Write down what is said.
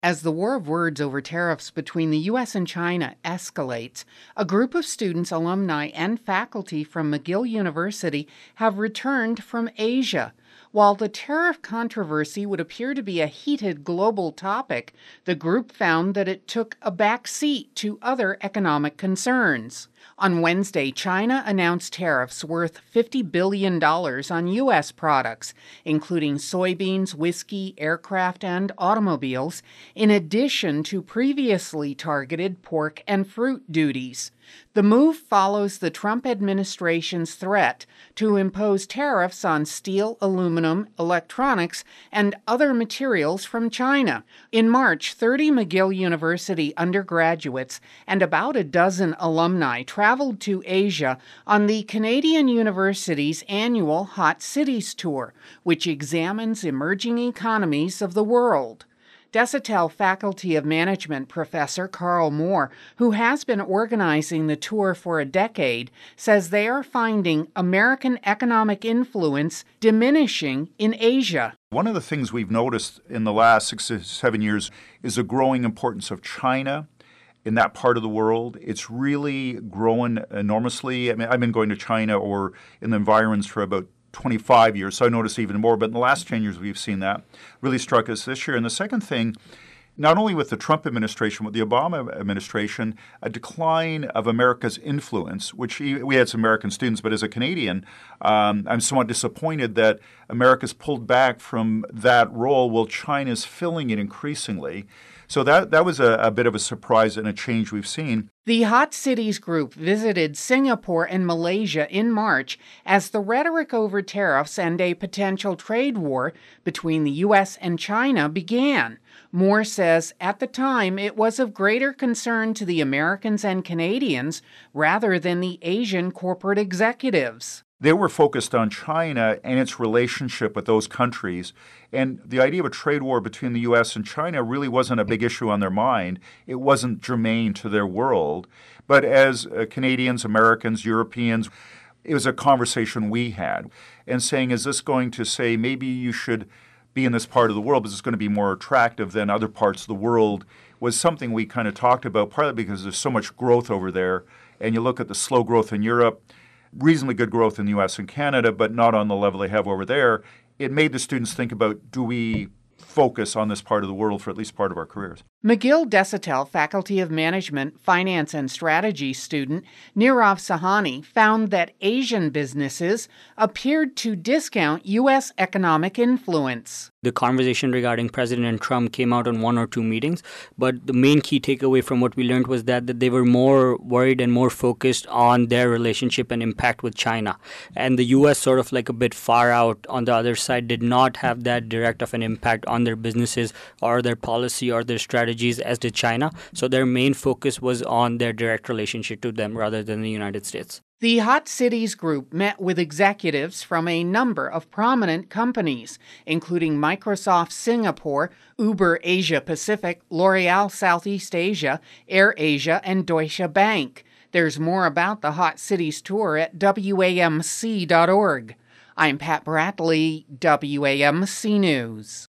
As the war of words over tariffs between the U.S. and China escalates, a group of students, alumni, and faculty from McGill University have returned from Asia. While the tariff controversy would appear to be a heated global topic, the group found that it took a back seat to other economic concerns. On Wednesday, China announced tariffs worth $50 billion on U.S. products, including soybeans, whiskey, aircraft, and automobiles, in addition to previously targeted pork and fruit duties. The move follows the Trump administration's threat to impose tariffs on steel, aluminum, electronics, and other materials from China. In March, 30 McGill University undergraduates and about a dozen alumni traveled to Asia on the Canadian University's annual Hot Cities Tour, which examines emerging economies of the world. Desautels Faculty of Management professor Carl Moore, who has been organizing the tour for a decade, says they are finding American economic influence diminishing in Asia. One of the things we've noticed in the last 6 to 7 years is the growing importance of China in that part of the world. It's really grown enormously. I mean, I've been going to China or in the environs for about 25 years, so I noticed even more. But in the last 10 years, we've seen that really struck us this year. And the second thing, not only with the Trump administration, with the Obama administration, a decline of America's influence, which we had some American students, but as a Canadian, I'm somewhat disappointed that America's pulled back from that role while China's filling it increasingly. So that was a bit of a surprise and a change we've seen. The Hot Cities group visited Singapore and Malaysia in March as the rhetoric over tariffs and a potential trade war between the U.S. and China began. Moore says at the time it was of greater concern to the Americans and Canadians rather than the Asian corporate executives. They were focused on China and its relationship with those countries. And the idea of a trade war between the U.S. and China really wasn't a big issue on their mind. It wasn't germane to their world. But as Canadians, Americans, Europeans, it was a conversation we had. And saying, is this going to say maybe you should be in this part of the world, but it's going to be more attractive than other parts of the world, was something we kind of talked about, partly because there's so much growth over there. And you look at the slow growth in Europe, reasonably good growth in the U.S. and Canada, but not on the level they have over there. It made the students think about, do we focus on this part of the world for at least part of our careers? McGill Desautels Faculty of Management, Finance and Strategy student Nirav Sahani found that Asian businesses appeared to discount U.S. economic influence. The conversation regarding President Trump came out on one or two meetings, but the main key takeaway from what we learned was that they were more worried and more focused on their relationship and impact with China. And the U.S., sort of like a bit far out on the other side, did not have that direct of an impact on their businesses or their policy or their strategies as did China. So their main focus was on their direct relationship to them rather than the United States. The Hot Cities group met with executives from a number of prominent companies, including Microsoft Singapore, Uber Asia Pacific, L'Oreal Southeast Asia, AirAsia, and Deutsche Bank. There's more about the Hot Cities tour at WAMC.org. I'm Pat Bradley, WAMC News.